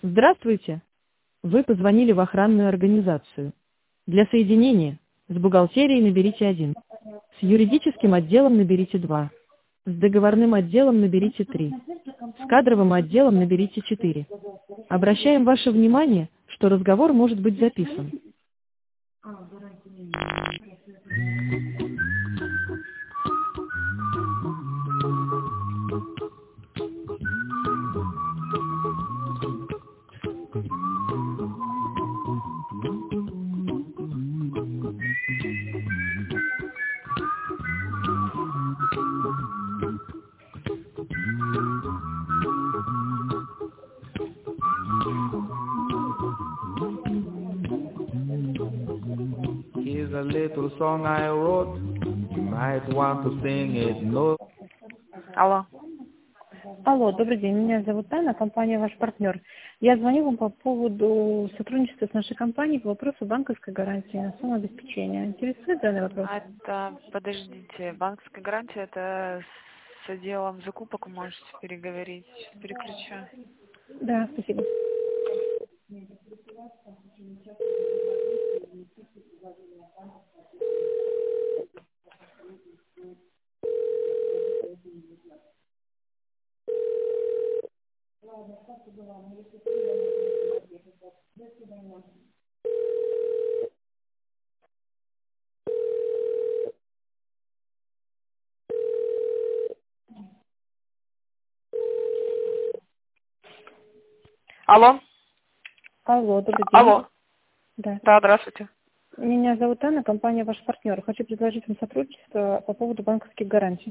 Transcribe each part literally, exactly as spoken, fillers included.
Здравствуйте. Вы позвонили в охранную организацию. Для соединения с бухгалтерией наберите один. С юридическим отделом наберите два. С договорным отделом наберите три. С кадровым отделом наберите четыре. Обращаем ваше внимание, что разговор может быть записан. Here's a little song I wrote. You might want to sing it. No. Алло. Алло, добрый день, меня зовут Анна, компания «Ваш партнер». Я звоню вам по поводу сотрудничества с нашей компанией по вопросу банковской гарантии на самообеспечение. Интересует данный вопрос? А это, подождите, банковская гарантия, это с отделом закупок можете переговорить. Сейчас переключу. Да, спасибо. Алло. Алло, добрый день. Алло. Да. Да, здравствуйте. Меня зовут Анна, компания «Ваш партнер». Хочу предложить вам сотрудничество по поводу банковских гарантий.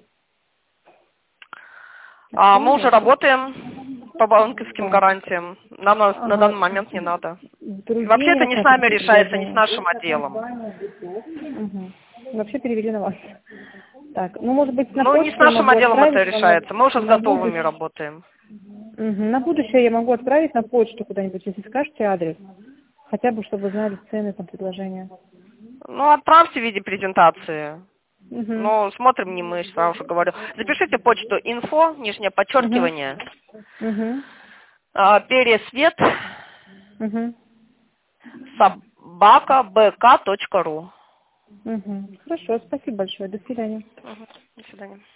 А, мы уже работаем по банковским гарантиям. Нам на, Ага. на данный момент не надо. Другие Вообще это не с нами решается, не с предложения. нашим отделом. Угу. Вообще перевели на вас. Так, ну может быть на Ну, почту не с я нашим могу отделом это отправить вам решается. Мы уже с на готовыми будущее. работаем. Угу. На будущее я могу отправить на почту куда-нибудь, если скажете адрес. Хотя бы, чтобы знали цены, там, предложения. Ну, отправьте в виде презентации. Угу. Ну, смотрим не мы, сразу же говорю. Запишите почту инфо, нижнее подчеркивание, Угу. а, пересвет, Угу. собака бк точка ру. Угу. Хорошо, спасибо большое. До свидания. Мгм. До свидания.